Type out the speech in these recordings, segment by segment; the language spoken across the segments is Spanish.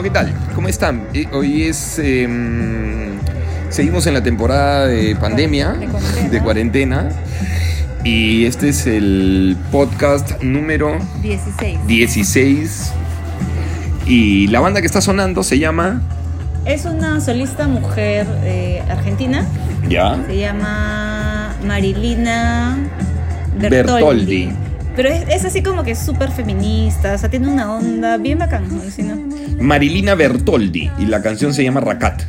¿qué tal? ¿Cómo están? Hoy es... seguimos en la temporada de pandemia, de cuarentena. Y este es el podcast número 16. Y la banda que está sonando se llama... Es una solista mujer argentina. ¿Ya? Se llama Marilina Bertoldi. Pero es así como que súper feminista, o sea, tiene una onda bien bacán, ¿no? ¿Sí, no? Marilina Bertoldi. Y la canción se llama Racat.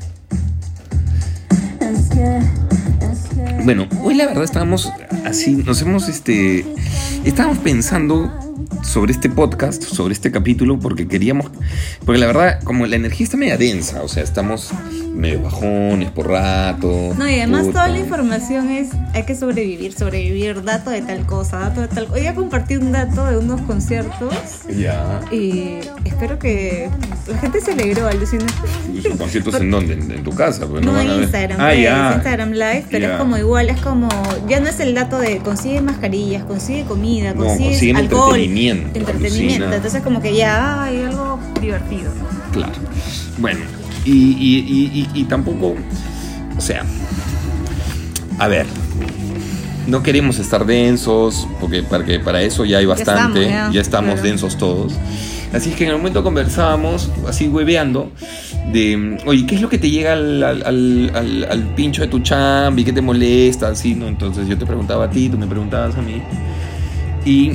Bueno, hoy la verdad estábamos así, estábamos pensando sobre este podcast, sobre este capítulo, porque la verdad, como la energía está media densa, o sea, estamos medio bajones por rato. No, y además toda la información hay que sobrevivir, dato de tal cosa, Hoy ya compartí un dato de unos conciertos. Ya. Y espero que la gente se alegró, alucinó. ¿Y son conciertos en dónde? ¿En tu casa? Pues no, en Instagram Live, pero ya. es como igual, ya no es el dato de consigue mascarillas, consigue comida, consigue alcohol, entretenimiento. Entonces como que ya hay algo divertido. Claro. Bueno, y tampoco, o sea, a ver, no queremos estar densos, porque para eso ya hay bastante, ya estamos claro. Densos todos. Así es que en el momento conversábamos, así hueveando, de, oye, ¿qué es lo que te llega al pincho de tu chambi? ¿Qué te molesta? Así, ¿no? Entonces yo te preguntaba a ti, tú me preguntabas a mí. Y,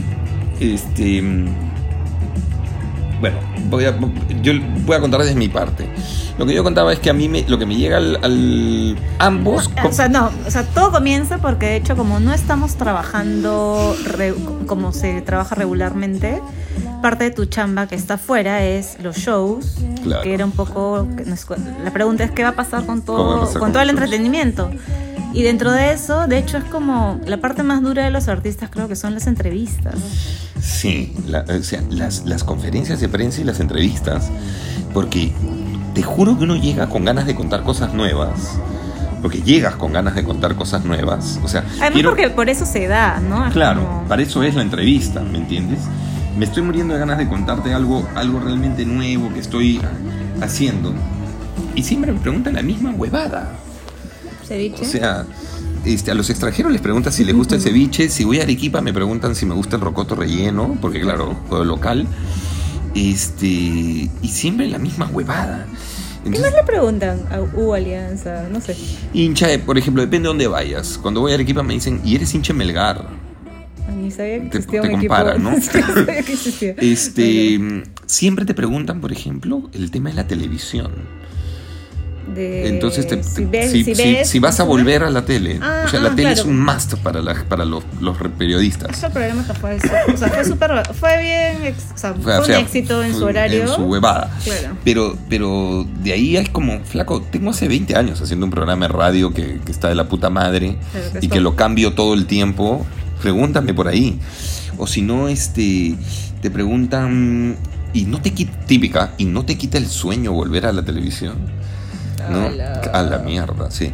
bueno, yo voy a contar desde mi parte. Lo que yo contaba es que a mí lo que me llega ambos... O sea, todo comienza porque de hecho como no estamos trabajando como se trabaja regularmente, parte de tu chamba que está afuera es los shows, claro. Que era un poco... La pregunta es ¿qué va a pasar con todo el entretenimiento? Y dentro de eso, de hecho, es como la parte más dura de los artistas, creo que son las entrevistas. Sí, las conferencias de prensa y las entrevistas, porque te juro que uno llega con ganas de contar cosas nuevas. Porque llegas con ganas de contar cosas nuevas. O sea, además porque por eso se da, ¿no? Claro, para eso es la entrevista, ¿me entiendes? Me estoy muriendo de ganas de contarte algo realmente nuevo que estoy haciendo. Y siempre me preguntan la misma huevada. ¿Ceviche? O sea, a los extranjeros les preguntan si les gusta el ceviche. Si voy a Arequipa me preguntan si me gusta el rocoto relleno, porque claro, juego local. Y siempre la misma huevada. Entonces, ¿qué más le preguntan a Alianza? No sé. Hincha, por ejemplo, depende de dónde vayas. Cuando voy a Arequipa me dicen, ¿y eres hincha de Melgar? Ni sabía que existía un comparan, equipo. ¿no? Sí, sabía que existía. Siempre te preguntan, por ejemplo, el tema de la televisión. Entonces si vas a volver a la tele, o sea, la tele claro. Es un must para los periodistas. Ese programa fue bien, fue un éxito en su horario, en su huevada. Claro. Pero de ahí es como, flaco, tengo hace 20 años haciendo un programa de radio que está de la puta madre, claro, y que lo cambio todo el tiempo. Pregúntame por ahí. O si no, te preguntan y no te quita el sueño volver a la televisión. ¿No? A la mierda, sí.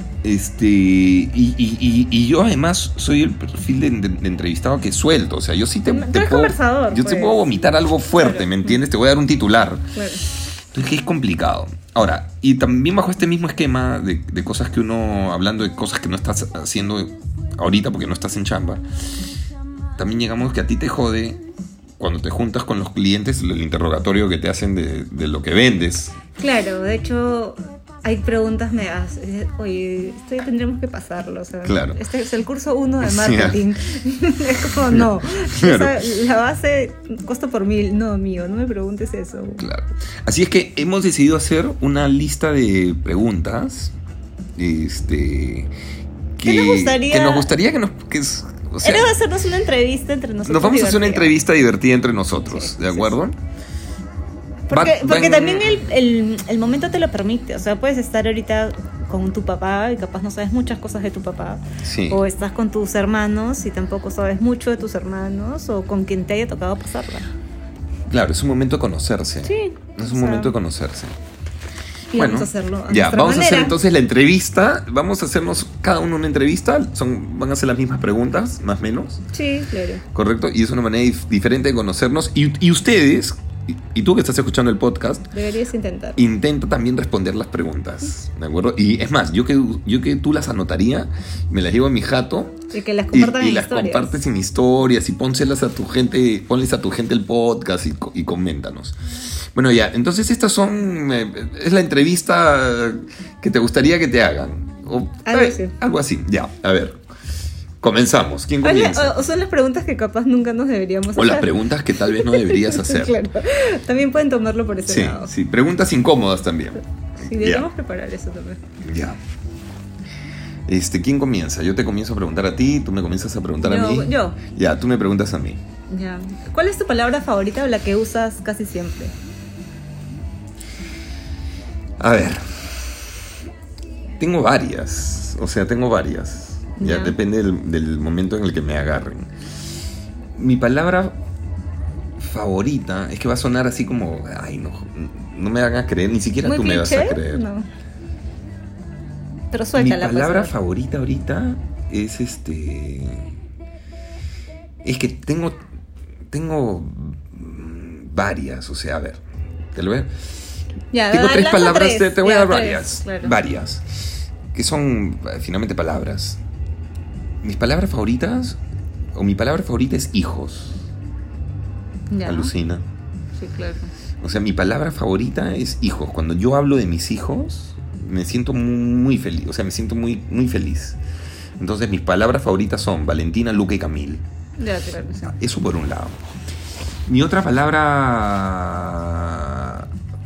Y yo además soy el perfil de entrevistado que suelto. O sea, yo sí te puedo vomitar algo fuerte, claro. ¿Me entiendes? Te voy a dar un titular, claro. Entonces es complicado. Ahora, y también bajo este mismo esquema de cosas que uno, hablando de cosas que no estás haciendo ahorita porque no estás en chamba, también llegamos que a ti te jode cuando te juntas con los clientes el interrogatorio que te hacen de lo que vendes. Claro, de hecho hay preguntas medias. Oye, esto ya tendremos que pasarlo, o sea, claro. Este es el curso 1 de marketing. Sí. Es como, no, claro. O sea, la base costo por 1000. No, amigo, no me preguntes eso. Claro. Así es que hemos decidido hacer una lista de preguntas ¿Qué nos gustaría? O sea, era hacernos una entrevista entre nosotros. Nos vamos a hacer una entrevista divertida entre nosotros, sí, ¿de acuerdo? Sí. Porque también el momento te lo permite. O sea, puedes estar ahorita con tu papá y capaz no sabes muchas cosas de tu papá. Sí. O estás con tus hermanos y tampoco sabes mucho de tus hermanos, o con quien te haya tocado pasarla. Claro, es un momento de conocerse. Sí. Es un momento de conocerse. Y bueno, vamos a hacerlo vamos a hacer entonces la entrevista. Vamos a hacernos cada uno una entrevista. Van a ser las mismas preguntas, más o menos. Sí, claro. Correcto. Y es una manera diferente de conocernos. Y ustedes, y tú que estás escuchando el podcast, deberías intentar. Intenta también responder las preguntas, ¿de acuerdo? Y es más, yo que tú las anotaría, me las llevo a mi jato y que las compartan y las compartes en historias y ponles a tu gente el podcast y coméntanos. Bueno, ya, entonces estas es la entrevista que te gustaría que te hagan. Algo así, ya, a ver. Comenzamos. ¿Quién comienza? O son las preguntas que capaz nunca nos deberíamos hacer. O las preguntas que tal vez no deberías hacer. Claro. También pueden tomarlo por ese lado. Sí, preguntas incómodas también. Sí, deberíamos preparar eso también. Ya. ¿Quién comienza? Yo te comienzo a preguntar a ti, tú me comienzas a preguntar a mí. Yo. Ya, tú me preguntas a mí. Ya. ¿Cuál es tu palabra favorita o la que usas casi siempre? A ver. Tengo varias. Ya, depende del momento en el que me agarren. Mi palabra favorita es que va a sonar así como... Ay, no me hagas creer, ni siquiera tú me vas a creer. No. Pero suéltala. Mi palabra favorita ahorita es Es que tengo varias, o sea, a ver. ¿Te lo veo? Ya, tengo 3 palabras, te voy a dar varias. Claro. Varias. Que son finalmente palabras. Mis palabras favoritas, o mi palabra favorita es hijos. Ya. Alucina. Sí, claro. O sea, mi palabra favorita es hijos. Cuando yo hablo de mis hijos, me siento muy feliz. O sea, me siento muy, muy feliz. Entonces, mis palabras favoritas son Valentina, Luca y Camil. Ya, claro. Sí. Eso por un lado. Mi otra palabra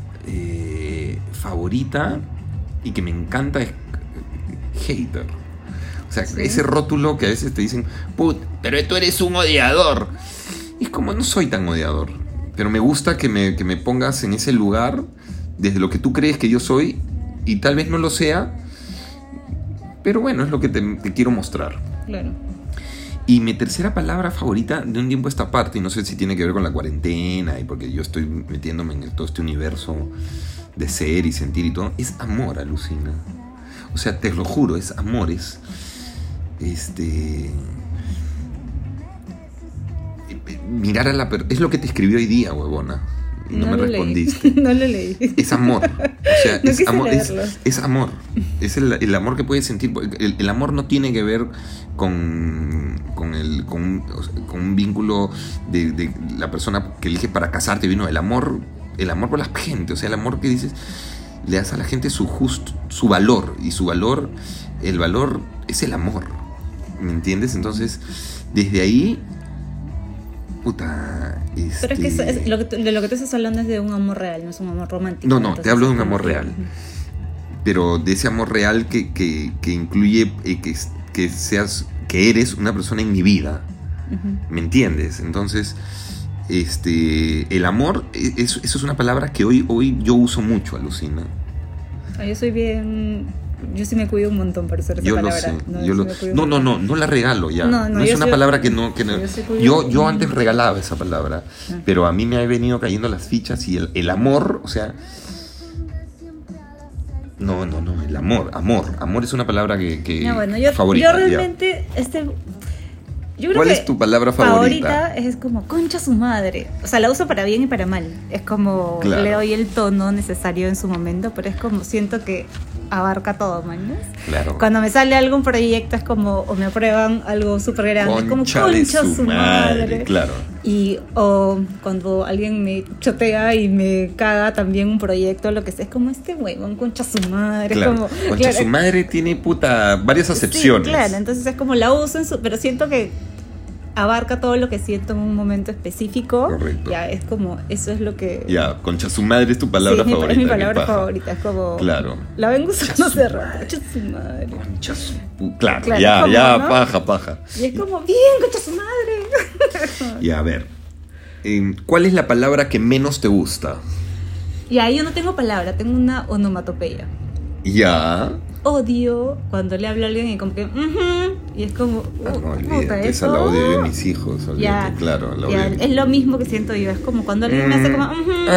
favorita y que me encanta es hater. O sea, ¿sí? Ese rótulo que a veces te dicen, pero tú eres un odiador. Y es como, no soy tan odiador. Pero me gusta que me pongas en ese lugar desde lo que tú crees que yo soy y tal vez no lo sea, pero bueno, es lo que te quiero mostrar. Claro. Y mi tercera palabra favorita de un tiempo a esta parte, y no sé si tiene que ver con la cuarentena y porque yo estoy metiéndome en todo este universo de ser y sentir y todo, es amor, alucina. O sea, te lo juro, es amor, es mirar a la persona. Es lo que te escribió hoy día, huevona. Y no me respondiste. No lo leí. Es amor. O sea, no es amor. Leerlo. Es amor. Es el amor que puedes sentir. El amor no tiene que ver con un vínculo de la persona que elige para casarte. Vino el amor por la gente. O sea, el amor que dices, le das a la gente su valor. Y su valor, el valor es el amor. ¿Me entiendes? Entonces, desde ahí, puta. Pero es que de lo que tú estás hablando es de un amor real, no es un amor romántico. No, te hablo de un amor real. Pero de ese amor real que incluye que eres una persona en mi vida. ¿Me entiendes? Entonces, el amor, eso es una palabra que hoy yo uso mucho, alucina. Yo soy bien... Yo sí me cuido un montón para usar esa palabra. No la regalo ya. No es una palabra que no. Yo antes regalaba esa palabra, pero a mí me ha venido cayendo las fichas y el amor, o sea. No, el amor. Amor es una palabra que favorita. Yo realmente, yo creo ¿cuál es tu palabra favorita? Es como concha su madre. O sea, la uso para bien y para mal. Es como le doy el tono necesario en su momento, pero es como siento que abarca todo, ¿mañas? Claro. Cuando me sale algún proyecto es como, o me aprueban algo súper grande, es como concha su madre. Claro. O cuando alguien me chotea y me caga también un proyecto, lo que sea, es como huevón, concha su madre. Claro. Es como, concha su madre tiene varias acepciones. Sí, claro, entonces es como la uso pero siento que abarca todo lo que siento en un momento específico. Correcto. Ya, es como, eso es lo que... Ya, concha su madre es tu palabra favorita. Es mi palabra favorita, es como... Claro. La vengo usando hace rato, concha su madre. Concha su... Claro, como, ya, ¿no? paja. Y es como, bien, concha su madre. Y a ver, ¿cuál es la palabra que menos te gusta? Ya, yo no tengo palabra, tengo una onomatopeya. Ya... Odio cuando le hablo a alguien y como que y es como no olvídate, esa la odio yo a mis hijos, olvídate, ya, claro, la ya, odio. es lo mismo que siento yo, es como cuando alguien me hace como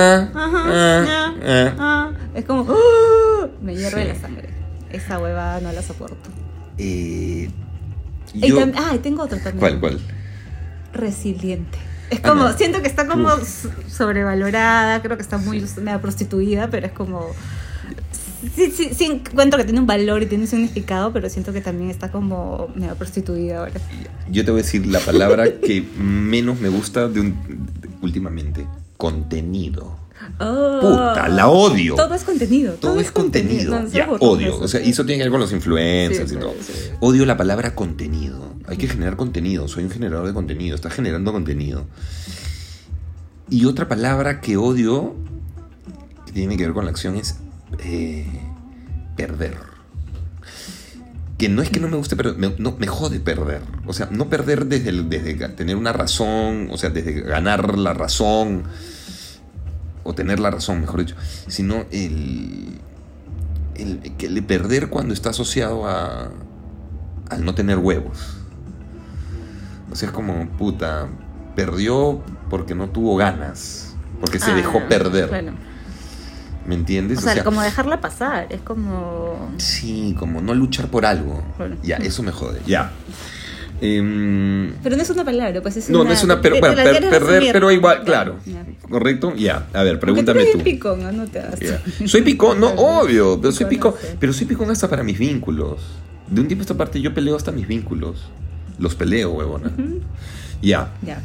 es como me hierve la sangre. Esa hueva no la soporto. Y tengo otra también. ¿Cuál? Resiliente. Es como, siento que está como sobrevalorada, creo que está muy medio prostituida, pero es como... Sí, encuentro que tiene un valor y tiene un significado, pero siento que también está como medio prostituida ahora. Yo te voy a decir la palabra que menos me gusta últimamente. Contenido. Oh, puta, la odio. Todo es contenido. Todo es contenido. No, ya, odio. O sea, eso tiene que ver con los influencers y todo. Sí. Odio la palabra contenido. Hay que generar contenido. Soy un generador de contenido. Estás generando contenido. Y otra palabra que odio, que tiene que ver con la acción, es perder. Que no es que no me guste perder, me jode perder. O sea, no perder desde tener una razón, o sea, desde ganar la razón, o tener la razón, mejor dicho, sino el perder cuando está asociado al no tener huevos. O sea, es como, puta, perdió porque no tuvo ganas, porque se dejó perder. Claro. ¿Me entiendes? O sea, como dejarla pasar, es como... Sí, como no luchar por algo. Bueno. Ya, eso me jode, ya. Pero no es una palabra, pues es no, no es una... Pero, bueno, perder, pero igual, claro. Ya. ¿Correcto? Ya, a ver, pregúntame tú. Soy picón, ¿no? te hagas. Soy picón, no, obvio, pero soy picón. Pero soy picón hasta para mis vínculos. De un tiempo a esta parte yo peleo hasta mis vínculos. Los peleo, huevona. Ya. Ya.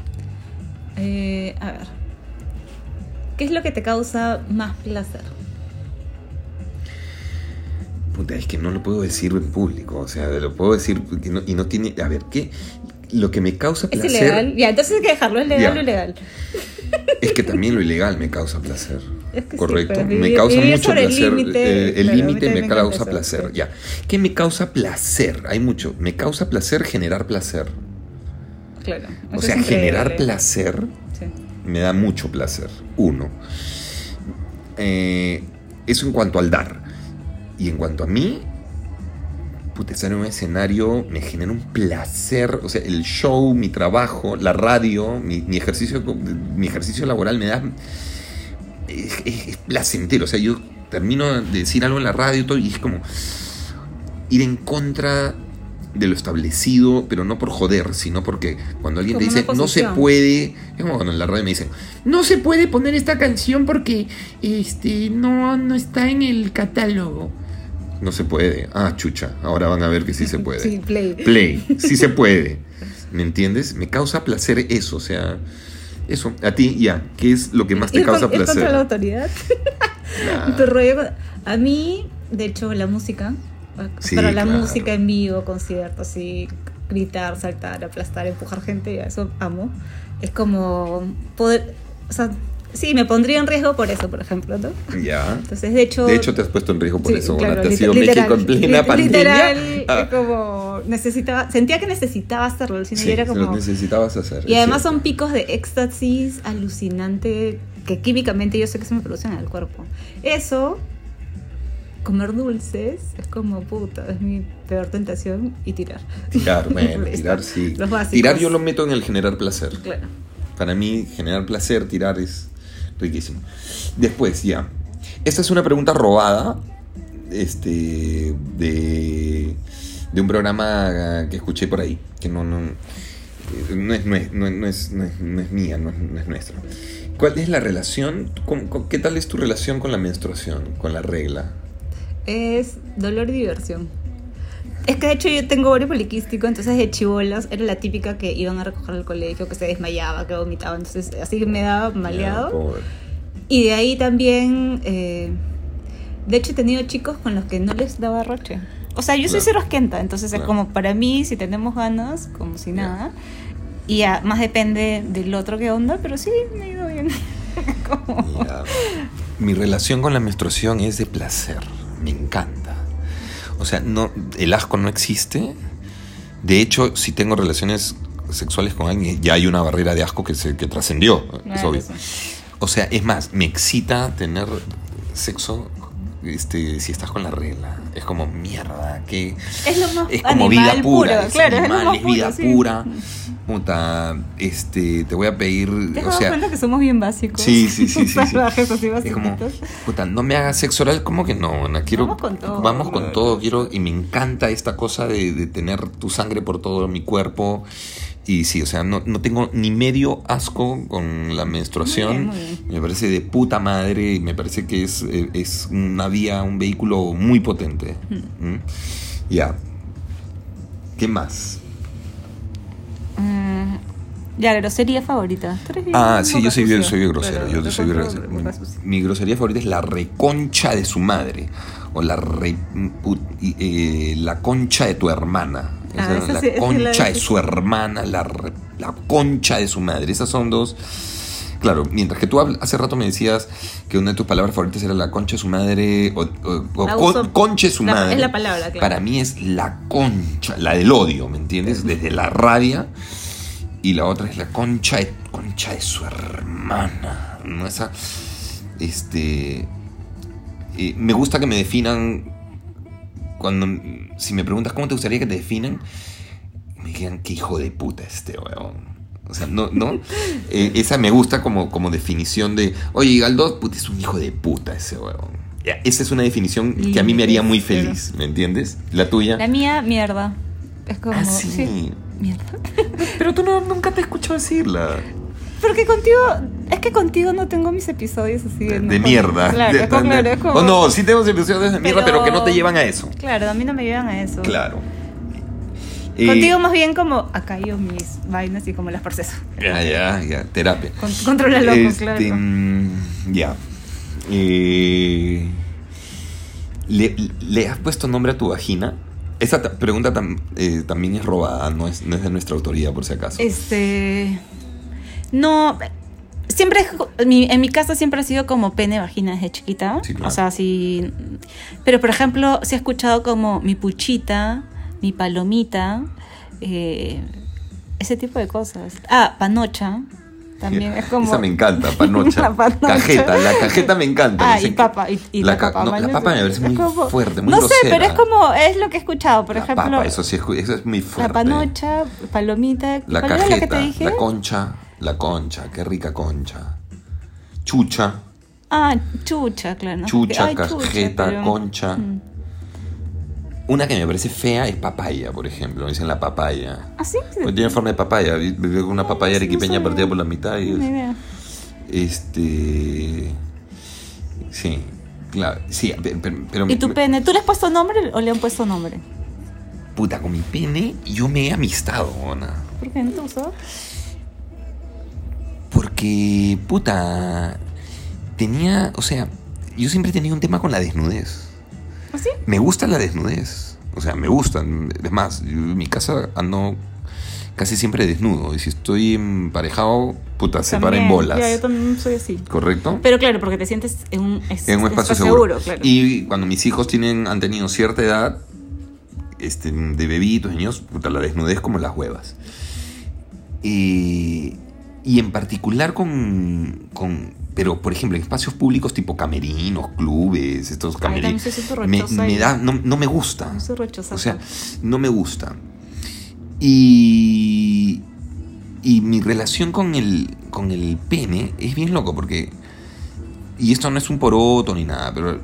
A ver. ¿Qué es lo que te causa más placer? Puta, es que no lo puedo decir en público. O sea, lo puedo decir y no tiene... A ver, ¿qué? Lo que me causa placer... ¿Es ilegal? Ya, entonces hay que dejarlo. ¿Es legal o ilegal? Es que también lo ilegal me causa placer. Es que correcto. Sí, me causa mucho placer. El límite me causa placer. Sí. Ya. ¿Qué me causa placer? Hay mucho. Me causa placer generar placer. Claro. O sea, generar placer... Sí. Me da mucho placer. Uno. Eso en cuanto al dar. Y en cuanto a mí, puta, estar en un escenario me genera un placer. O sea, el show, mi trabajo, la radio, mi ejercicio laboral me da... Es placentero. O sea, yo termino de decir algo en la radio y todo, y es como ir en contra de lo establecido, pero no por joder, sino porque cuando alguien te dice no se puede, es como cuando en la radio me dicen no se puede poner esta canción porque no está en el catálogo. No se puede. Ah, chucha, ahora van a ver que sí se puede. Sí, play, sí se puede. ¿Me entiendes? Me causa placer eso, o sea, eso. A ti, ya, ¿qué es lo que más te causa placer? ¿Es contra la autoridad? Nah. Tu rollo, a mí, de hecho, la música. Sí, para la claro. música en vivo, conciertos, así, gritar, saltar, aplastar, empujar gente, eso amo. Es como poder, o sea, sí, me pondría en riesgo por eso, por ejemplo, ¿no? Ya. Entonces, de hecho te has puesto en riesgo por eso. Claro, te has ido a México en plena pandemia. Literal, es como sentía que necesitaba hacerlo, sino sí, era como lo necesitabas hacer. Y además son picos de éxtasis alucinante que químicamente yo sé que se me producen en el cuerpo. Eso, comer dulces, es como puta, es mi peor tentación. Y tirar. Bueno, tirar sí. Los básicos. Tirar yo lo meto en el generar placer. Claro. Para mí, generar placer, tirar es riquísimo. Después, ya. Esta es una pregunta robada de un programa que escuché por ahí, que no es mía, no es nuestra. ¿Cuál es la relación? ¿Qué tal es tu relación con la menstruación, con la regla? Es dolor y diversión. Es que de hecho yo tengo ovario poliquístico, entonces de chibolas era la típica que iban a recoger al colegio, que se desmayaba, que vomitaba, entonces así que me daba maleado. Y de ahí también, de hecho he tenido chicos con los que no les daba roche. O sea, yo soy cero asquienta, entonces es como para mí, si tenemos ganas, como si nada. Y ya, más depende del otro que onda, pero sí, me ha ido bien. Mi relación con la menstruación es de placer, me encanta. O sea, el asco no existe. De hecho, si tengo relaciones sexuales con alguien, ya hay una barrera de asco que trascendió, es obvio. Sí. O sea, es más, me excita tener sexo si estás con la regla. Es como mierda, que es lo más es como vida pura, puro, claro, animal, es vida sí. pura. Puta, te voy a pedir, ¿te das cuenta que somos bien básicos? Sí. Salvajes, así es como, puta, no me hagas sexo oral, como que no, quiero, vamos con todo, quiero, y me encanta esta cosa de tener tu sangre por todo mi cuerpo, Y sí, o sea, no tengo ni medio asco con la menstruación. Muy bien. Me parece de puta madre. Me parece que es una vía, un vehículo muy potente. Ya. ¿Qué más? Ya, grosería favorita. Sí, yo soy grosero. Mi grosería favorita es la reconcha de su madre. O la concha de tu hermana. La concha de su hermana, la concha de su madre. Esas son dos. Claro, mientras que tú hace rato me decías que una de tus palabras favoritas era la concha de su madre o concha de su madre. Es la palabra, claro. Para mí es la concha, la del odio, ¿me entiendes? Desde la rabia. Y la otra es la concha de su hermana. ¿No? Esa. Me gusta que me definan. Si me preguntas cómo te gustaría que te definan, me digan qué hijo de puta weón. O sea, no. Esa me gusta como definición de, oye, Galdós, puta, es un hijo de puta ese weón. Esa es una definición que a mí me haría muy feliz, ¿me entiendes? ¿La tuya? La mía, mierda. Es como... sí. Mierda. Pero tú nunca te he escuchado decirla. Porque contigo no tengo mis episodios así de mierda. Claro, es como... No, sí tenemos episodios de mierda, pero que no te llevan a eso. Claro, a mí no me llevan a eso. Claro. Contigo más bien como acá yo mis vainas y como las proceso. Ya, terapia. Contrólalo, claro. Ya. ¿Le has puesto nombre a tu vagina? Esa pregunta también es robada, no es de nuestra autoría, por si acaso. No, siempre en mi casa siempre ha sido como pene, vagina desde chiquita. Sí, claro. O sea, sí. Pero por ejemplo, sí he escuchado como mi puchita, mi palomita, ese tipo de cosas. Panocha. También es como... Esa me encanta, panocha. La panocha. Cajeta, la cajeta me encanta. Y papa. Y la papa. La papa me parece muy fuerte, muy no grosera. sé, pero es como... Es lo que he escuchado, por ejemplo... Papa, eso es muy fuerte. La panocha, palomita... La ¿cuál cajeta, era la que te dije? la concha, qué rica concha. Chucha. Chucha, claro. Chucha, cajeta, concha. Una que me parece fea es papaya, por ejemplo. Dicen la papaya. ¿Ah, sí? Porque tiene forma de papaya. Veo una papaya arequipeña partida por la mitad y sí, claro. Sí, pero ¿Y tu pene? ¿Tú le has puesto nombre o le han puesto nombre? Puta, con mi pene yo me he amistado, Ana. ¿Por qué no te gustó? Porque, puta, yo siempre he tenido un tema con la desnudez. ¿Ah, sí? Me gusta la desnudez. O sea, me gustan. Es más, yo en mi casa ando casi siempre desnudo. Y si estoy emparejado, puta, se para en bolas. Ya, yo también soy así. ¿Correcto? Pero claro, porque te sientes en un espacio seguro. Claro. Y cuando mis hijos han tenido cierta edad, de bebitos, niños, puta, la desnudez como las huevas. Y en particular pero por ejemplo en espacios públicos tipo camerinos, clubes, estos camerinos, no me gusta. Soy rochosa. O sea, no me gusta. Y mi relación con el pene es bien loco porque, y esto no es un poroto ni nada, pero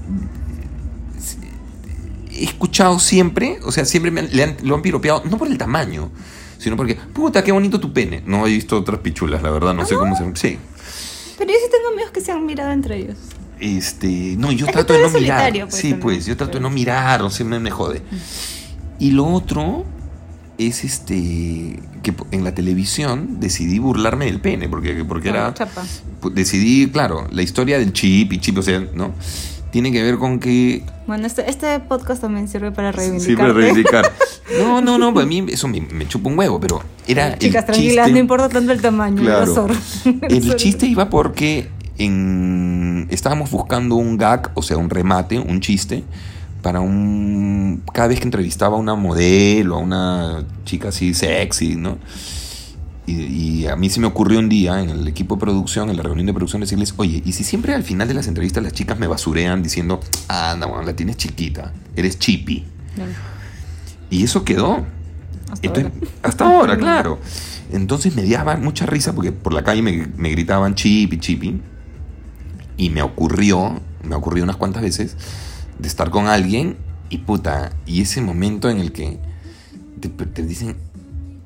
he escuchado siempre, o sea, siempre lo han piropeado, no por el tamaño, sino porque, puta, qué bonito tu pene. No he visto otras pichulas, la verdad, no sé cómo se... Sí. Pero yo sí tengo amigos que se han mirado entre ellos. No, yo trato de no mirar. Pues, sí, pues, yo trato de no mirar, no sé, me jode. Y lo otro es que en la televisión decidí burlarme del pene, porque era... Chapa. Decidí, claro, la historia del chip, o sea, ¿no? Tiene que ver con que... Bueno, este podcast también sirve para reivindicar. Sí, para reivindicar. No, pues a mí eso me chupa un huevo, pero era chicas, tranquilas, chiste, no importa tanto el tamaño, claro, el chiste iba porque estábamos buscando un gag, o sea, un remate, un chiste, para cada vez que entrevistaba a una modelo, a una chica así sexy, ¿no? Y a mí se me ocurrió un día en el equipo de producción, en la reunión de producción, decirles, oye, ¿y si siempre al final de las entrevistas las chicas me basurean diciendo, anda, bueno, la tienes chiquita, eres chippy? Claro. Y eso quedó. Hasta ahora, claro. Entonces me daba mucha risa porque por la calle me gritaban chippy. Y me ocurrió unas cuantas veces de estar con alguien y puta, y ese momento en el que te dicen,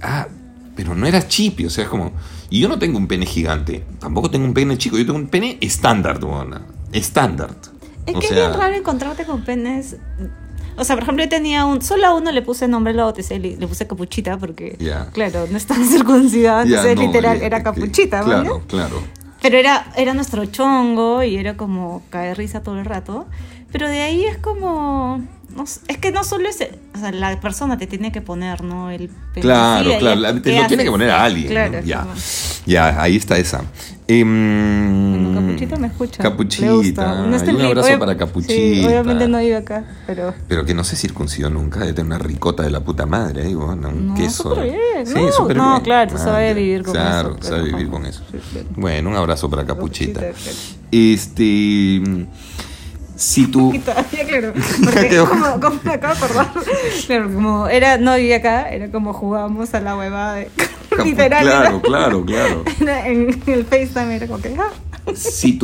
pero no era chipi, o sea, es como... Y yo no tengo un pene gigante, tampoco tengo un pene chico, yo tengo un pene estándar, buena. Estándar. Es que es bien raro encontrarte con penes... O sea, por ejemplo, yo tenía solo a uno le puse nombre, lo bauticé, le puse Capuchita porque, claro, no estaba circuncidado, entonces literal era Capuchita, ¿vale? Claro. Pero era nuestro chongo y era como caer risa todo el rato. Pero de ahí es como... es que no solo es... O sea, la persona te tiene que poner, ¿no? El claro, te lo tiene que poner a alguien. Claro, ¿no? Ya, ahí está esa. Bueno, Capuchita me escucha. Capuchita. Un abrazo para Capuchita. Sí, obviamente no vive acá, pero que no se circuncidó nunca, de tener una ricota de la puta madre, bueno, un queso. Súper bien. Sí, súper bien. Claro, sabe vivir con eso. Claro, sabe vivir con eso. Sí. Bueno, un abrazo para Capuchita. Si tú... Claro, porque como me acabo de acordar, claro, como no vivía acá, era como jugábamos a la huevada de... literal. Claro. En el FaceTime era como que... Si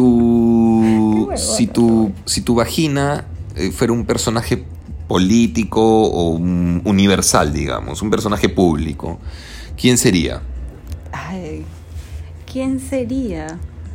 tu vagina fuera un personaje político o universal, digamos, un personaje público, ¿quién sería? Ay, ¿quién sería?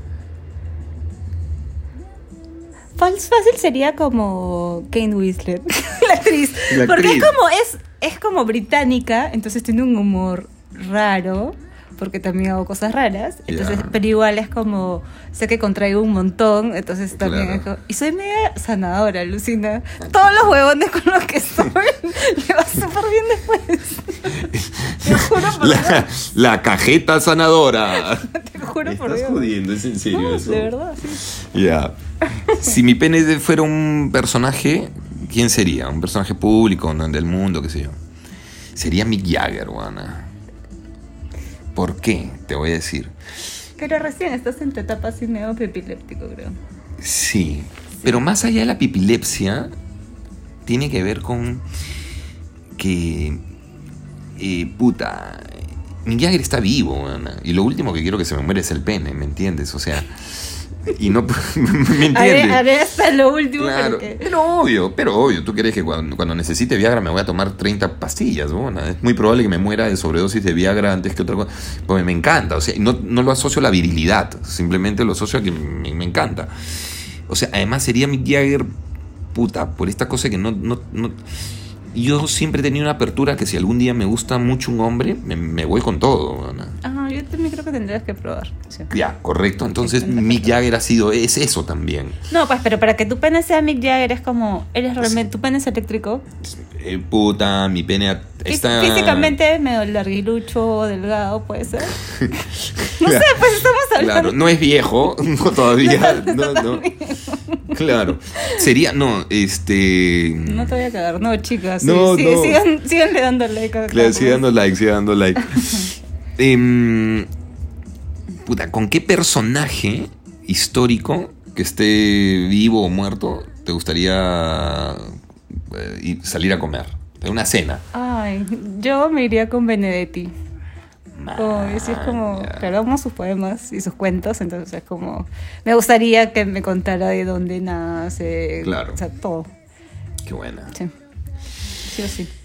Fácil sería como Kate Winslet, la actriz. Porque es como británica, entonces tiene un humor raro, porque también hago cosas raras, entonces, pero igual es como, sé que contraigo un montón, entonces también es como, y soy media sanadora, alucina. Todos los huevones con los que estoy me va súper bien después. Te juro por Dios. La cajeta sanadora. Te juro por Dios. Estás jodiendo, ¿es en serio eso? De verdad, sí. Ya. Si mi pene fuera un personaje, ¿quién sería? Un personaje público, del mundo, qué sé yo. Sería Mick Jagger, Juana. ¿Por qué? Te voy a decir. Pero recién estás en tu etapa así medio epiléptico, creo. Sí, pero más allá de la epilepsia, tiene que ver con que... Mick Jagger está vivo, Juana. Y lo último que quiero que se me muere es el pene, ¿me entiendes? O sea... Y no me entiendes. Haré hasta lo último. Claro, pero obvio. ¿Tú crees que cuando necesite Viagra me voy a tomar 30 pastillas? Bueno, es muy probable que me muera de sobredosis de Viagra antes que otra cosa. Pues me encanta. O sea, no lo asocio a la virilidad. Simplemente lo asocio a que me encanta. O sea, además sería Mick Jagger, por esta cosa que no. Yo siempre he tenido una apertura que si algún día me gusta mucho un hombre, me voy con todo. Bueno. Yo también creo que tendrías que probar. Sí. Ya, correcto. Entonces Mick Jagger es eso también. No, pues, pero para que tu pene sea Mick Jagger es como, ¿eres realmente, tu pene es eléctrico? Mi pene está... Físicamente medio larguilucho, delgado, puede ser. No sé, pues estamos hablando. Claro, no es viejo, no todavía. No. Claro. Sería, No te voy a cagar, no, chicas. Síganle dando like. Claro, sigan dando like. ¿Con qué personaje histórico que esté vivo o muerto te gustaría salir a comer? De una cena. Ay, yo me iría con Benedetti. Es como, claro, amo sus poemas y sus cuentos, entonces es como, me gustaría que me contara de dónde nace, claro. O sea, todo. Qué buena. Sí o sí.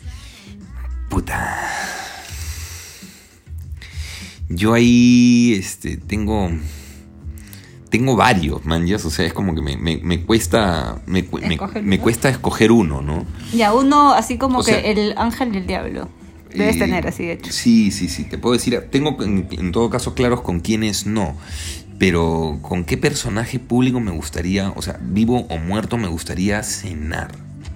Yo ahí tengo varios, manjas, o sea, es como que me cuesta escoger uno, ¿no? Ya, uno así como que el ángel y el diablo. Debes tener así, de hecho. Sí, te puedo decir, tengo en todo caso claros con quiénes no, pero con qué personaje público me gustaría, o sea, vivo o muerto, me gustaría cenar.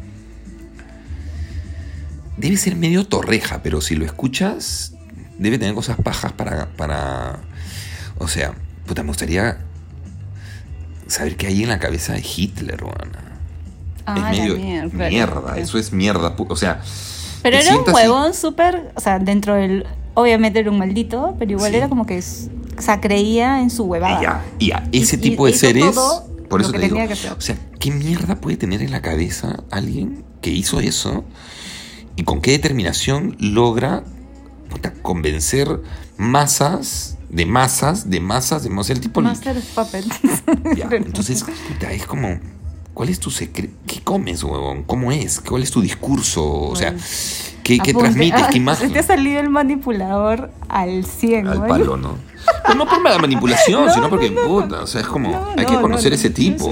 Debe ser medio torreja, pero si lo escuchas, debe tener cosas pajas para o sea, me gustaría saber qué hay en la cabeza de Hitler, Juana. Es medio mierda, eso es mierda, o sea... Pero era un huevón súper, o sea, dentro del... Obviamente era un maldito, pero igual era como que... O sea, creía en su huevada. Ya, ese tipo de seres... Por eso te digo, o sea, ¿qué mierda puede tener en la cabeza alguien que hizo eso? ¿Y con qué determinación logra convencer masas, el tipo... Master of Puppets. Ya, entonces, es como... ¿Cuál es tu secreto? ¿Qué comes, huevón? ¿Cómo es? ¿Cuál es tu discurso? O sea, ¿Qué transmites? ¿Qué imagen? Se te ha salido el manipulador al 100, al palo, ¿no? Pero no por la manipulación, sino porque, puta, o sea, es como, hay que conocer ese tipo.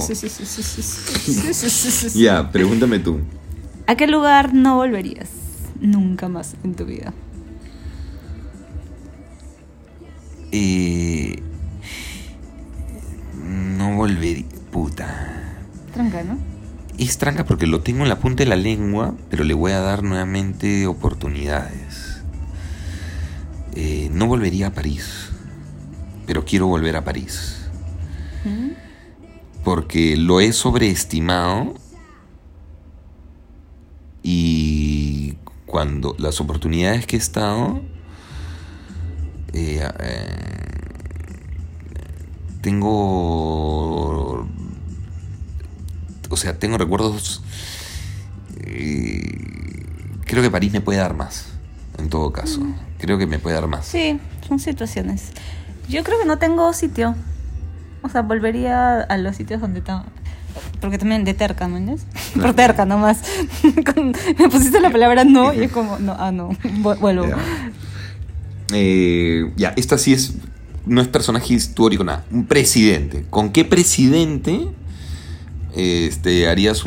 Sí. Ya, pregúntame tú. ¿A qué lugar no volverías nunca más en tu vida? No volvería, puta. Tranca, ¿no? Es tranca porque lo tengo en la punta de la lengua, pero le voy a dar nuevamente oportunidades. No volvería a París, pero quiero volver a París. Porque lo he sobreestimado y cuando las oportunidades que he estado, tengo recuerdos. Creo que París me puede dar más, en todo caso. Creo que me puede dar más. Sí, son situaciones. Yo creo que no tengo sitio. O sea, volvería a los sitios donde estaba. Porque también de terca, ¿me entiendes? Claro. Por terca nomás. Me pusiste la palabra no y es como, no, vuelvo. Ya, esta sí es. No es personaje histórico, nada. Un presidente. ¿Con qué presidente harías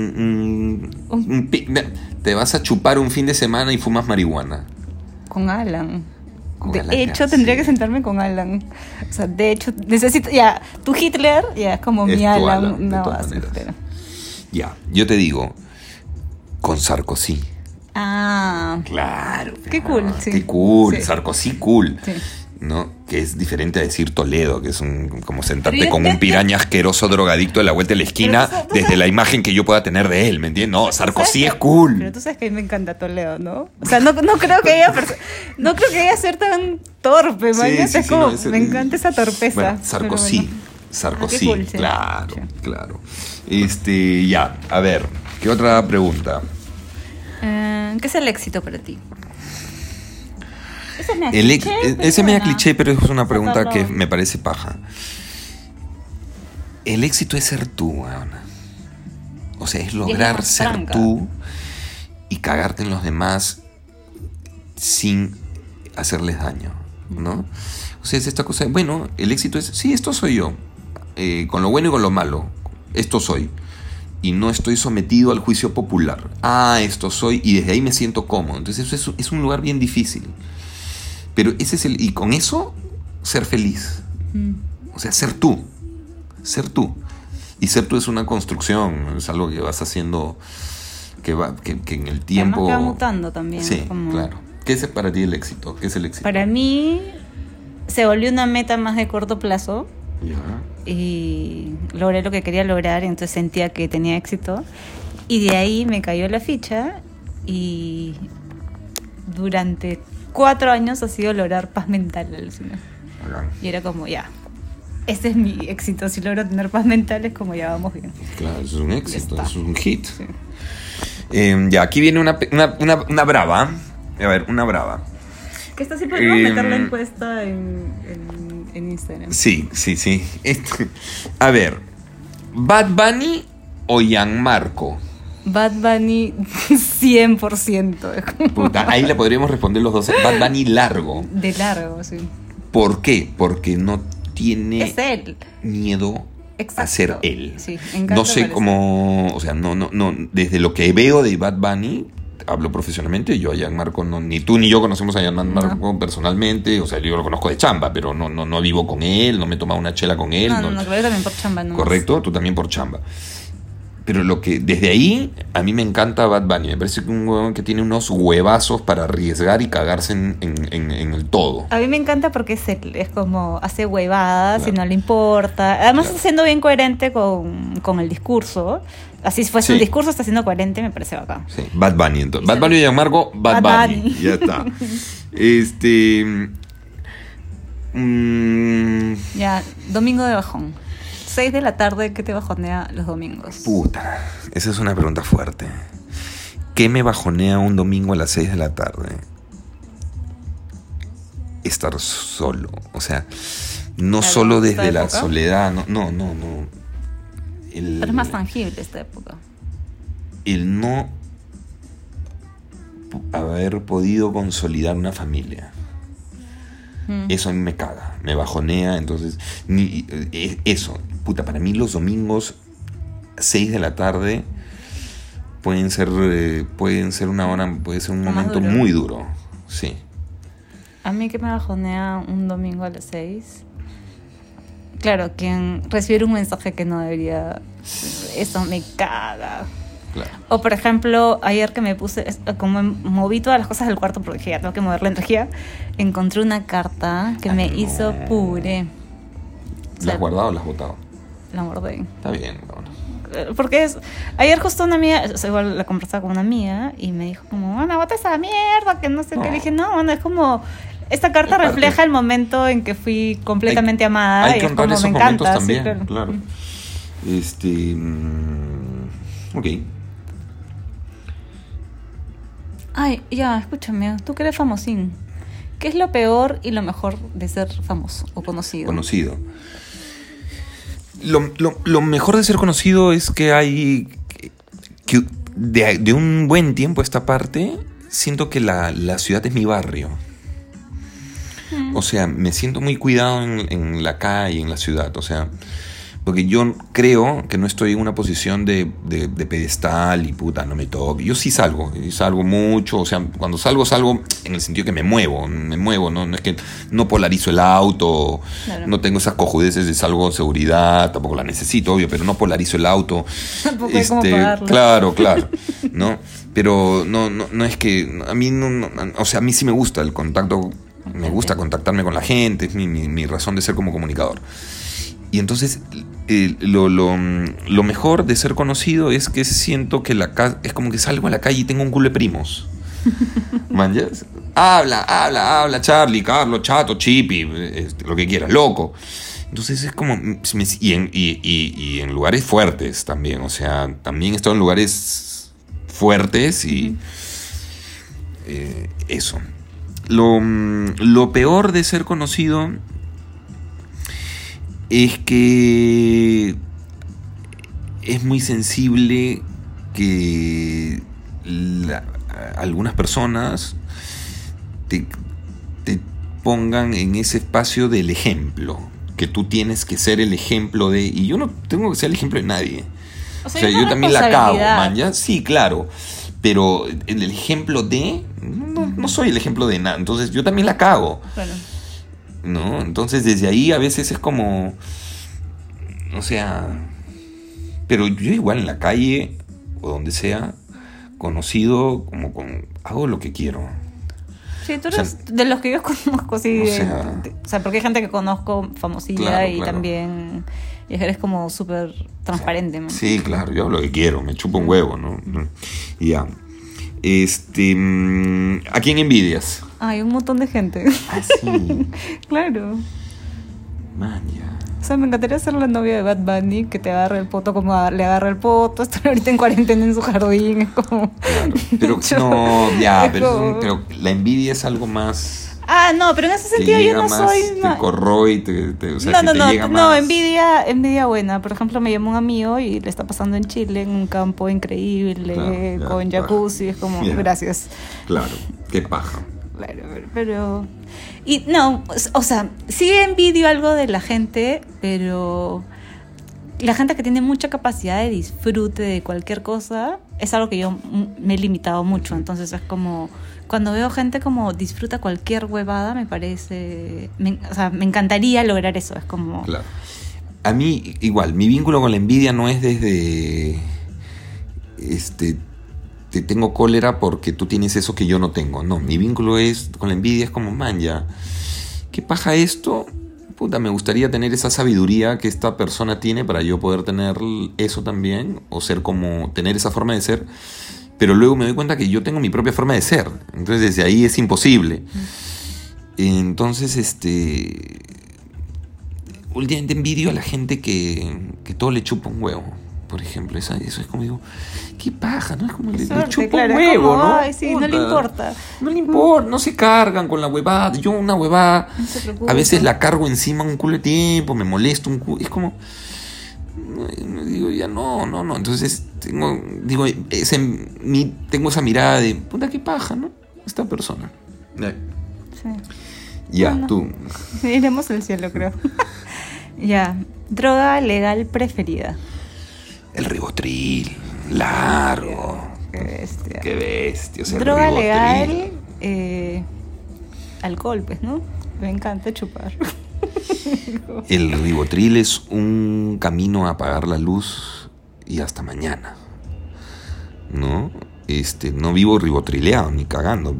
te vas a chupar un fin de semana y fumas marihuana? Con Alan. De hecho, tendría que sentarme con Alan. O sea, de hecho, necesito. Ya, tu Hitler, ya es como mi Alan. No, así, pero. Ya, yo te digo, con Sarkozy. Ah. Claro. Qué cool, sí. Qué cool, sí. Sarkozy cool. Sí. ¿No? Que es diferente a decir Toledo, que es como sentarte con un piraña asqueroso drogadicto en la vuelta de la esquina desde la imagen que yo pueda tener de él, ¿me entiendes? No, Sarkozy es cool. Pero tú sabes que a mí me encanta Toledo, ¿no? O sea, no creo que ella ser tan torpe, sí, es como, me encanta esa torpeza. Bueno, Sarkozy, cool, sí. Claro, sí. Claro. Ya, a ver, ¿qué otra pregunta? ¿Qué es el éxito para ti? Ese me da cliché, pero es una pregunta que me parece paja. El éxito es ser tú, Ana. O sea, es lograr ser tú y cagarte en los demás sin hacerles daño, ¿no? O sea, es esta cosa. Bueno, el éxito es, sí, esto soy yo, con lo bueno y con lo malo. Esto soy. Y no estoy sometido al juicio popular. Esto soy, y desde ahí me siento cómodo. Entonces eso es un lugar bien difícil. Pero ese es y con eso, ser feliz. O sea, ser tú. Ser tú. Y ser tú es una construcción, es algo que vas haciendo, que en el tiempo... Además que va mutando también. Sí, claro. ¿Qué es para ti el éxito? ¿Qué es el éxito? Para mí, se volvió una meta más de corto plazo. Ya. Y logré lo que quería lograr, entonces sentía que tenía éxito. Y de ahí me cayó la ficha y durante 4 años ha sido lograr paz mental, alucina. Y era como, ya, este es mi éxito. Si logro tener paz mental es como, ya vamos bien. Claro, eso es un éxito, eso es un hit. Sí. Ya, aquí viene una brava. A ver, una brava. Que esta sí podemos meter la encuesta en Instagram. Sí. A ver, ¿Bad Bunny o Gianmarco? Bad Bunny 100%. Puta, ahí le podríamos responder los dos. Bad Bunny largo. De largo, sí. ¿Por qué? Porque no tiene es él. Miedo a ser él. Sí, no sé cómo, o sea, no, desde lo que veo de Bad Bunny, hablo profesionalmente, yo a Gianmarco ni tú ni yo conocemos a Gianmarco personalmente, o sea, yo lo conozco de chamba, pero no vivo con él, no me he tomado una chela con él. No, yo también por chamba, ¿no? Correcto, tú también por chamba. Pero desde ahí, a mí me encanta Bad Bunny. Me parece que un huevón que tiene unos huevazos para arriesgar y cagarse en el todo. A mí me encanta porque es como hace huevadas y no le importa. Además está siendo bien coherente con el discurso. Así si fuese un discurso, está siendo coherente, me parece bacán. Sí, Bad Bunny entonces. Bad Bunny y Gianmarco, Bad Bunny. Ya está. Ya, domingo de bajón. 6 de la tarde, ¿qué te bajonea los domingos? Puta, esa es una pregunta fuerte. ¿Qué me bajonea un domingo a las 6 de la tarde? Estar solo. O sea, no solo desde la soledad. No. Pero es más tangible esta época. El no... A ver, haber podido consolidar una familia. Eso a mí me caga, me bajonea. Entonces, eso, puta, para mí los domingos 6 de la tarde pueden ser una hora, puede ser un momento muy duro. Sí. A mí que me bajonea un domingo a las 6. Claro, quien recibe un mensaje que no debería, eso me caga. Claro. O por ejemplo, ayer que me puse, como moví todas las cosas del cuarto porque dije, ya tengo que mover la energía, encontré una carta que me hizo puré. ¿La has guardado o la has botado? La guardé. Está bien, bueno. Porque ayer justo una amiga, o sea, igual la conversaba con una amiga y me dijo como, bueno, bota esa mierda, que no sé qué. Le dije, no, bueno, es como, esta carta refleja el momento en que fui completamente amada. Hay y que es como, esos me encanta. También, sí, claro. Ok. Ay, ya, escúchame, tú que eres famosín, ¿qué es lo peor y lo mejor de ser famoso o conocido? Conocido. Lo mejor de ser conocido es que hay... que de un buen tiempo a esta parte, siento que la ciudad es mi barrio. O sea, me siento muy cuidado en la calle, en la ciudad. O sea, porque yo creo que no estoy en una posición de pedestal y puta, no me toque. Yo sí salgo, y salgo mucho. O sea, cuando salgo en el sentido que me muevo, no es que no polarizo el auto, claro. No tengo esas cojudeces de salgo en seguridad, tampoco la necesito, obvio, pero no polarizo el auto. Tampoco hay como pagarlo. Claro, ¿no? Pero no es que a mí o sea, a mí sí me gusta el contacto. Me gusta contactarme con la gente, es mi razón de ser como comunicador. Y entonces lo mejor de ser conocido es que siento que es como que salgo a la calle y tengo un culo de primos. ¿Manjas? Habla, Charlie, Carlos, Chato, Chipi, lo que quieras, loco. Entonces es como... Y en lugares fuertes también, o sea, también he estado en lugares fuertes y... eso. Lo peor de ser conocido es que es muy sensible que algunas personas te pongan en ese espacio del ejemplo, que tú tienes que ser el ejemplo de... Y yo no tengo que ser el ejemplo de nadie. O sea yo también la cago, man, ¿ya? Sí, claro. Pero el ejemplo de... No soy el ejemplo de nada. Entonces yo también la cago. Claro. ¿No? Entonces desde ahí a veces es como... O sea... Pero yo igual en la calle o donde sea, conocido, hago lo que quiero. Sí, tú eres de los que yo conozco, sí. O sea, porque hay gente que conozco famosilla, claro. También... Y eres como súper transparente, man. Sí, claro, yo hago lo que quiero, me chupo un huevo, ¿no? Ya. ¿A quién envidias? Hay un montón de gente. Ah, sí. Claro. Man, ya. O sea, me encantaría ser la novia de Bad Bunny, que te agarre el poto como le agarra el poto. Están ahorita en cuarentena en su jardín, es como... Claro. Pero no, ya, pero la envidia es algo más... Ah, no, pero en ese sentido yo no soy... Te corroe, o sea, no, envidia buena. Por ejemplo, me llamó un amigo y le está pasando en Chile, en un campo increíble, claro, con jacuzzi, es como, gracias. Claro, qué paja. Claro, pero... Y no, o sea, sí envidio algo de la gente, pero la gente que tiene mucha capacidad de disfrute de cualquier cosa es algo que yo me he limitado mucho. Entonces es como... Cuando veo gente como disfruta cualquier huevada, me parece... o sea, me encantaría lograr eso, es como... Claro. A mí, igual, mi vínculo con la envidia no es desde... te tengo cólera porque tú tienes eso que yo no tengo. No, mi vínculo con la envidia es como, man, ya... ¿Qué paja esto? Puta, me gustaría tener esa sabiduría que esta persona tiene para yo poder tener eso también. O ser como... tener esa forma de ser... Pero luego me doy cuenta que yo tengo mi propia forma de ser. Entonces desde ahí es imposible. Entonces, últimamente envidio a la gente que todo le chupa un huevo. Por ejemplo, eso es como digo, qué paja, ¿no? Es como le chupa un huevo, como, ¿no? Ay, sí, no le importa. No le importa, no se cargan con la huevada. Yo una huevada, a veces la cargo encima un culo de tiempo, me molesto un culo. Es como... digo, ya no. Entonces tengo esa mirada de puta, qué paja, ¿no? esta persona. Sí. Ya, bueno, tú. Iremos al cielo, creo. Ya. Droga legal preferida. El Rivotril. Largo. Qué bestia. Qué bestia. O sea, droga legal, alcohol, pues, ¿no? Me encanta chupar. El Rivotril es un camino a apagar la luz y hasta mañana, ¿no? No vivo rivotrileado ni cagando,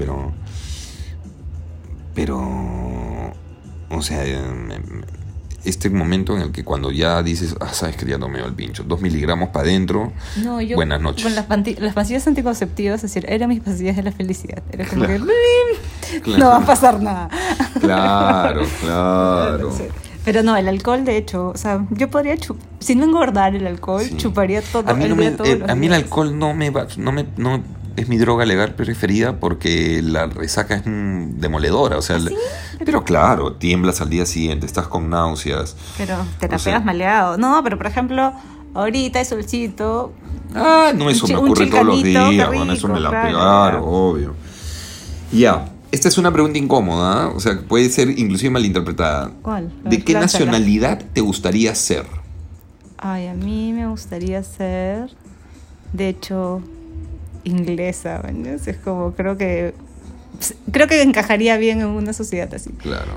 pero o sea, este momento en el que cuando ya dices, sabes que ya no me va el pincho, 2 miligramos para adentro, no, yo, buenas noches. Con las pastillas anticonceptivas, es decir, eran mis pastillas de la felicidad. Era como claro. Que no va a pasar nada. Claro. Sí. Pero no, el alcohol, de hecho, o sea, yo podría si no engordar el alcohol, sí. Chuparía todo a mí el día, todos los A mí días. el alcohol no es mi droga legal preferida porque la resaca es demoledora, o sea, ¿Ah, sí? Pero claro, tiemblas al día siguiente, estás con náuseas. Pero te la pegas maleado. No, pero por ejemplo, ahorita el solcito. No, eso me ocurre todos los días, rico, bueno, eso me la pegaron, obvio. Ya. Esta es una pregunta incómoda, o sea, puede ser inclusive malinterpretada. ¿Cuál? ¿De qué nacionalidad te gustaría ser? Ay, a mí me gustaría ser, de hecho, inglesa, ¿no? Es como, creo que encajaría bien en una sociedad así. Claro.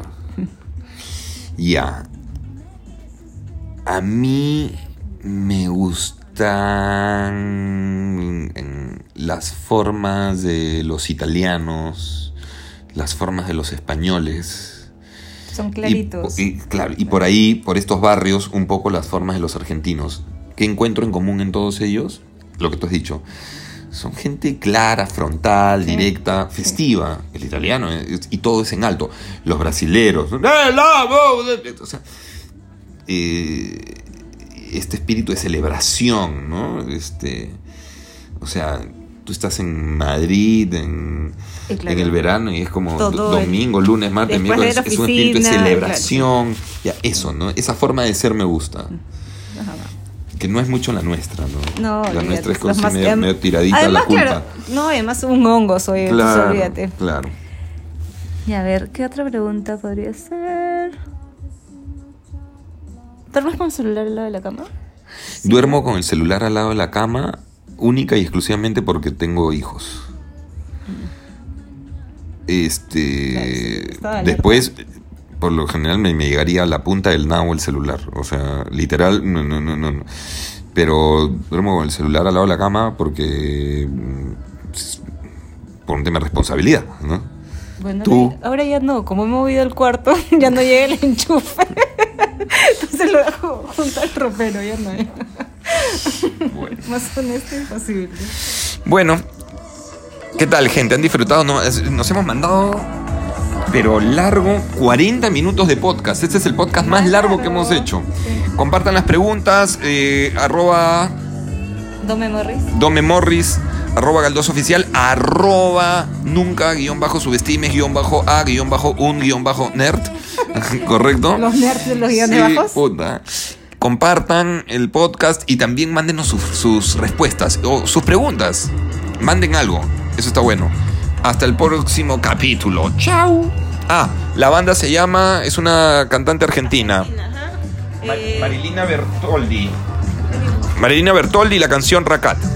Ya. A mí me gustan las formas de los italianos, las formas de los españoles. Son claritos. Claro, y por ahí, por estos barrios, un poco las formas de los argentinos. ¿Qué encuentro en común en todos ellos? Lo que tú has dicho. Son gente clara, frontal, directa, festiva. El italiano, y todo es en alto. Los brasileros. O sea, este espíritu de celebración, ¿no? O sea, tú estás en Madrid en el verano y es como domingo, lunes, martes, miércoles, es un espíritu de celebración. Claro. Ya, eso, ¿no? Esa forma de ser me gusta. Que no es mucho la nuestra, ¿no? No, la nuestra es como medio tiradita además, la culpa. Claro, no, además un hongo soy, claro, olvídate. Claro. Y a ver, ¿qué otra pregunta podría ser? ¿Duermes con el celular al lado de la cama? Sí. Duermo con el celular al lado de la cama única y exclusivamente porque tengo hijos. Claro, después, por lo general, me llegaría a la punta del nabo el celular. O sea, literal, no. Pero duermo con el celular al lado de la cama porque por un tema de responsabilidad, ¿no? Bueno, ¿tú? Ahora ya no, como he movido el cuarto, ya no llega el enchufe. Entonces lo dejo junto al ropero, ya no hay. Bueno. Más honesto imposible. Bueno, ¿qué tal, gente? ¿Han disfrutado? Nos hemos mandado, pero largo, 40 minutos de podcast. Este es el podcast más largo que hemos hecho. Sí. Compartan las preguntas, @Dome Morris, @GaldosOficial, @nunca_subestimes_a_un_nerd. ¿Correcto? Los nerds de los guiones bajos. Puta. Compartan el podcast y también mándenos sus respuestas o sus preguntas. Manden algo, eso está bueno. Hasta el próximo capítulo. ¡Chao! La banda se llama, es una cantante argentina. Marilina Bertoldi. Marilina Bertoldi, la canción Racat.